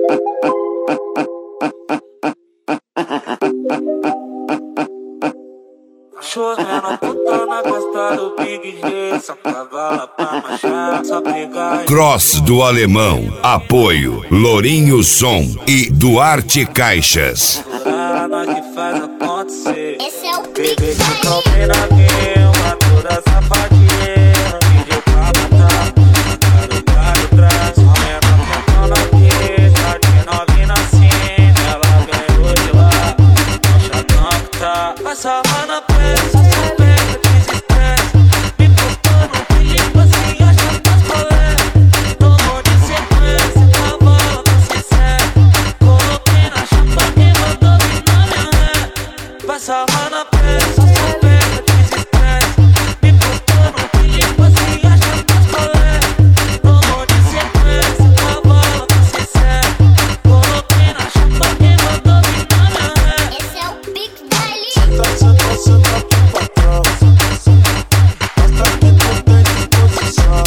Chovendo, puta na costa do Big G, só cavala pra marchar, só pegar. Cross do Alemão, apoio Lourinho Som e Duarte Caixas. Nós que faz acontecer. Esse é o Bebê Big que come na guerra, toda safadinha, vídeo pra matar, cara atrás, morrendo tentando aqui, tá de novinha assim, ela ganhou de lá, não chatão que tá, passa a na pressa, só pega desestresse, me postando perigo assim, acha das palestras, tomou de sequência, cavalo do sucesso, coloquei na chapa e mandou na minha ré, passa a na pressa, só pega desestresse, me postando perigo assim, acha das palestras, tomou de sequência, cavalo do sucesso, coloquei na chapa e mandou na minha ré. Esse é o Big Baile. Senta aqui pra trás, mostra que tu tem disposição.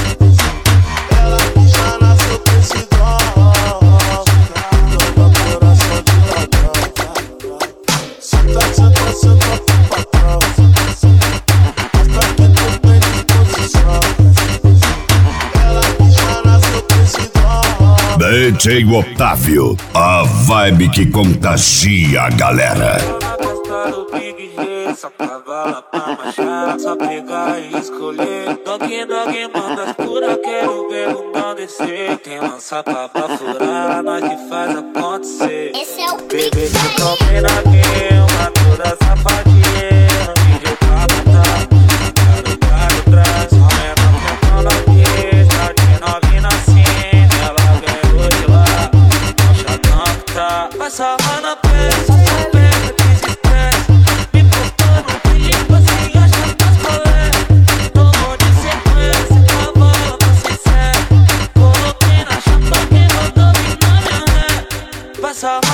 Ela que já nasceu com esse dom, todo coração de ladrão. Senta aqui pra trás, mostra que tu tem disposição. Ela que já nasceu com esse dom. DJ Otávio, a vibe que contagia a galera. Na costa do Big G, só cavala pra marchar, só pegar e escolher. Dog manda as pura, quero ver o não descer. Tem lança pra furar, nós que faz acontecer. Esse é o Big Bebê que Baile. come na guerra, toda safadinha, vídeo pra matar, cara atrás, morrendo tentando aqui, tá de novinha assim, ela ganhou de lá, não chatão que tá, passa a na pressa, só pega desestresse, me postando perigo assim, acha das palestras, tomou de sequência, cavalo do sucesso, coloquei na chapa e mandou na minha ré, passa